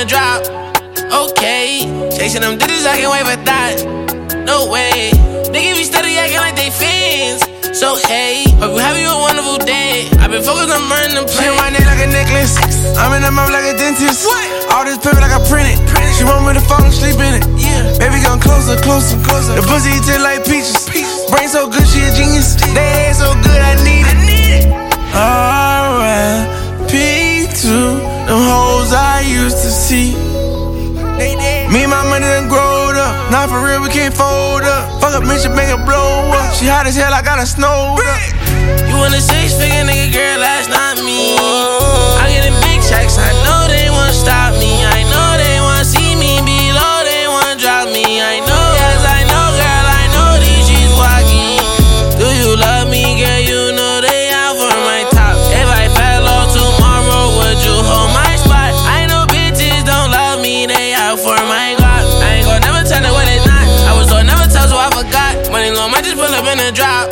a drop. Okay, chasing them digits, I can't wait for that. No way, niggas be steady acting like they fans. So hey, hope you have you a wonderful day. I've been focused on burning the plane. She my neck like a necklace. I'm in the mouth like a dentist. What? All this paper like I print it. She want me to fall asleep in it. Yeah. Baby come closer, closer, closer. The pussy taste like peaches. Brain so good, she a genius. They head so good, I need it. R.I.P. to them hoes I used to see. Me and my money done growed up. Not for real, we can't fold up. Fuck up, bitch, make it blow up. She hot as hell, I got her snowed up. You want a 6-figure nigga, girl, that's not me. I'm getting big checks, I know they won't stop me. I know they won't see me below, they won't drop me. I know, yes, I know, girl, I know these she's walking. Do you love me, girl? You know they out for my top. If I fell off tomorrow, would you hold my spot? I know bitches don't love me, they out for my God. I ain't gon' never tell it what it's not. I was told never tell, so I forgot. Money low, might just pull up in a drop.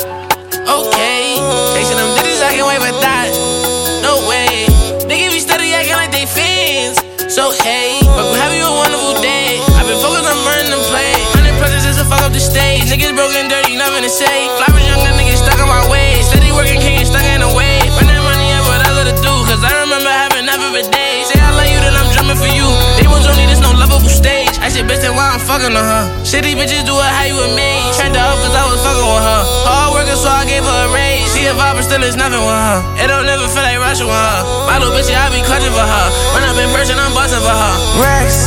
Okay, chasing them digits, I can't wait for that. No way, niggas be steady acting like they fans. So hey, hope you have you a wonderful day. I've been focused on burning the play. 100 presents just to fuck up the stage. Niggas broken, dirty, nothing to say. Floppers younger niggas stuck in my way. Steady working, can't stuck in a way. Run that money up, what I love to do. Cause I remember having never a day. Say I love you, then I'm drumming for you. They won't only this no lovable stage. I said, bitch, then why I'm fucking on her? Shitty bitches do it how you with me. Turned her up cause I was fucking with her. Hard working, so I gave her a raise. She a vibe, but still is nothing with her. It don't never feel like rushing with her. My little bitch, I be clutching for her. When I'm in person, I'm busting for her. Racks,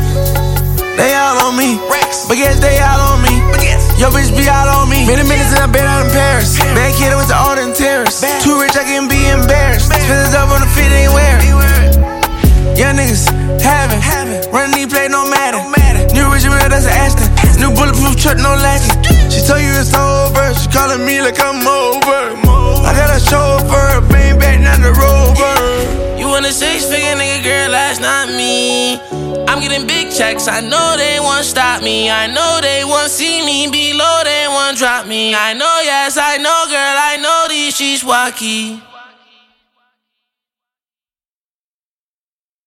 they all on me. Racks. Baguettes, they all on me. Yo, bitch be all on me. Many minutes in a bed out in Paris. Bad kid, I went to Alden Terrace. Too rich, I can be embarrassed. Spend it up on the fit, ain't wearing. Young niggas having. Running these play, no matter. New rich real, that's an Aston. New bulletproof truck, no latches. She told you it's over. She calling me like I'm over. I got a chauffeur, bang back, not the rover. You want a 6-figure nigga, girl, that's not me. I'm getting big checks, I know they won't stop me. I know they won't see me below, they won't drop me. I know, yes, I know, girl, I know these she's wacky.